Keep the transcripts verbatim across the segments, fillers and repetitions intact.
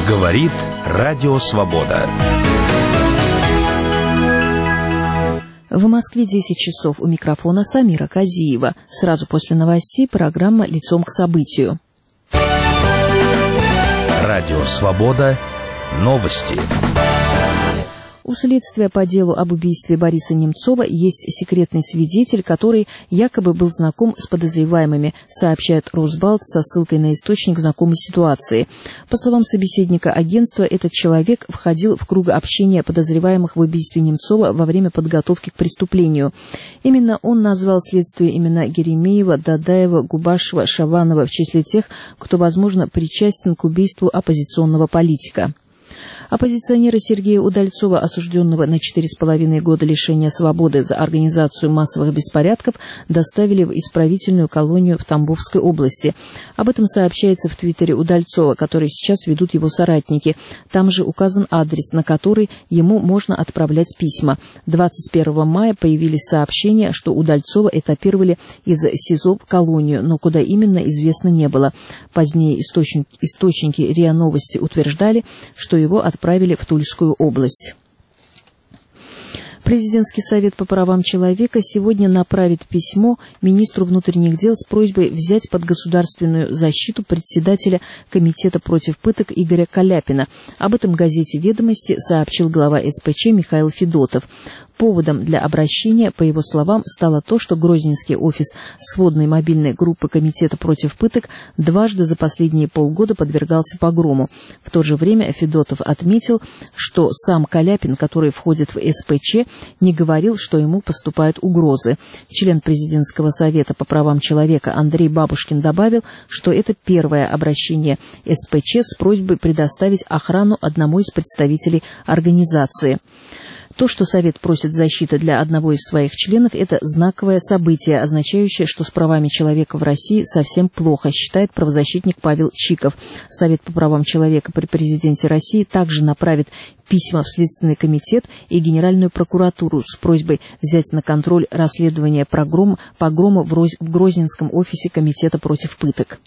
Говорит Радио Свобода. В Москве десять часов. У микрофона Самира Казиева. Сразу после новостей программа «Лицом к событию». Радио Свобода. Новости. У следствия по делу об убийстве Бориса Немцова есть секретный свидетель, который якобы был знаком с подозреваемыми, сообщает Росбалт со ссылкой на источник знакомой ситуации. По словам собеседника агентства, этот человек входил в круг общения подозреваемых в убийстве Немцова во время подготовки к преступлению. Именно он назвал следствию имена Геремеева, Дадаева, Губашева, Шаванова в числе тех, кто, возможно, причастен к убийству оппозиционного политика. Оппозиционера Сергея Удальцова, осужденного на четыре с половиной года лишения свободы за организацию массовых беспорядков, доставили в исправительную колонию в Тамбовской области. Об этом сообщается в твиттере Удальцова, который сейчас ведут его соратники. Там же указан адрес, на который ему можно отправлять письма. двадцать первого мая появились сообщения, что Удальцова этапировали из СИЗО в колонию, но куда именно, известно не было. Позднее источник, источники РИА Новости утверждали, что его отправили в Тульскую область. Президентский совет по правам человека сегодня направит письмо министру внутренних дел с просьбой взять под государственную защиту председателя Комитета против пыток Игоря Каляпина. Об этом газете «Ведомости» сообщил глава эс пэ че Михаил Федотов. Поводом для обращения, по его словам, стало то, что Грозненский офис сводной мобильной группы Комитета против пыток дважды за последние полгода подвергался погрому. В то же время Федотов отметил, что сам Каляпин, который входит в эс пэ че, не говорил, что ему поступают угрозы. Член президентского совета по правам человека Андрей Бабушкин добавил, что это первое обращение эс пэ че с просьбой предоставить охрану одному из представителей организации. То, что Совет просит защиты для одного из своих членов, это знаковое событие, означающее, что с правами человека в России совсем плохо, считает правозащитник Павел Чиков. Совет по правам человека при президенте России также направит письма в Следственный комитет и Генеральную прокуратуру с просьбой взять на контроль расследование погрома, погрома в Грозненском офисе Комитета против пыток.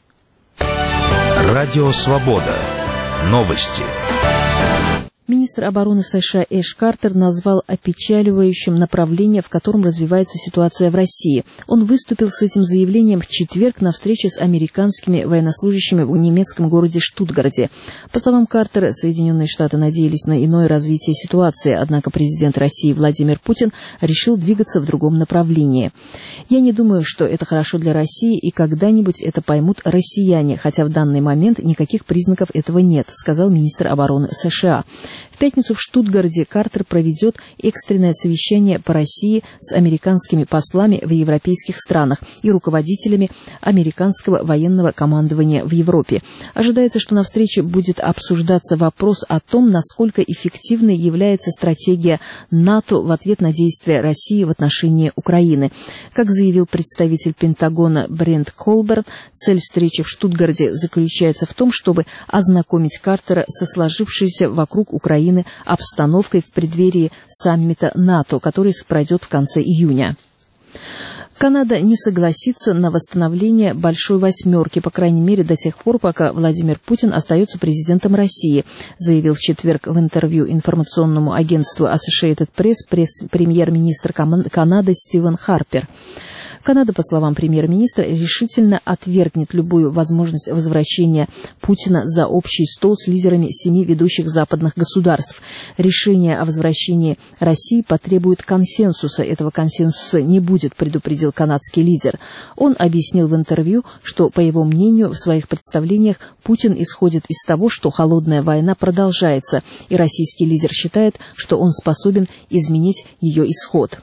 Радио Свобода. Новости. Министр обороны США Эш Картер назвал опечаливающим направление, в котором развивается ситуация в России. Он выступил с этим заявлением в четверг на встрече с американскими военнослужащими в немецком городе Штутгарте. По словам Картера, Соединенные Штаты надеялись на иное развитие ситуации, однако президент России Владимир Путин решил двигаться в другом направлении. «Я не думаю, что это хорошо для России, и когда-нибудь это поймут россияне, хотя в данный момент никаких признаков этого нет», сказал министр обороны США. В пятницу в Штутгарте Картер проведет экстренное совещание по России с американскими послами в европейских странах и руководителями американского военного командования в Европе. Ожидается, что на встрече будет обсуждаться вопрос о том, насколько эффективной является стратегия НАТО в ответ на действия России в отношении Украины. Как заявил представитель Пентагона Брент Колберн, цель встречи в Штутгарте заключается в том, чтобы ознакомить Картера со сложившейся вокруг Украины обстановкой в преддверии саммита НАТО, который пройдет в конце июня. Канада не согласится на восстановление «Большой восьмерки», по крайней мере, до тех пор, пока Владимир Путин остается президентом России, заявил в четверг в интервью информационному агентству Associated Press пресс-премьер-министр Канады Стивен Харпер. Канада, по словам премьер-министра, решительно отвергнет любую возможность возвращения Путина за общий стол с лидерами семи ведущих западных государств. Решение о возвращении России потребует консенсуса. Этого консенсуса не будет, предупредил канадский лидер. Он объяснил в интервью, что, по его мнению, в своих представлениях Путин исходит из того, что холодная война продолжается, и российский лидер считает, что он способен изменить ее исход.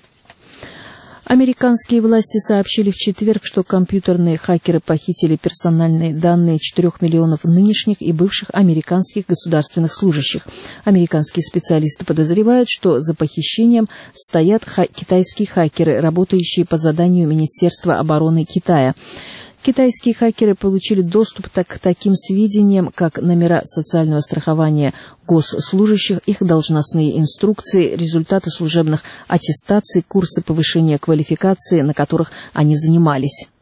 Американские власти сообщили в четверг, что компьютерные хакеры похитили персональные данные четырех миллионов нынешних и бывших американских государственных служащих. Американские специалисты подозревают, что за похищением стоят ха- китайские хакеры, работающие по заданию Министерства обороны Китая. Китайские хакеры получили доступ к таким сведениям, как номера социального страхования госслужащих, их должностные инструкции, результаты служебных аттестаций, курсы повышения квалификации, на которых они занимались.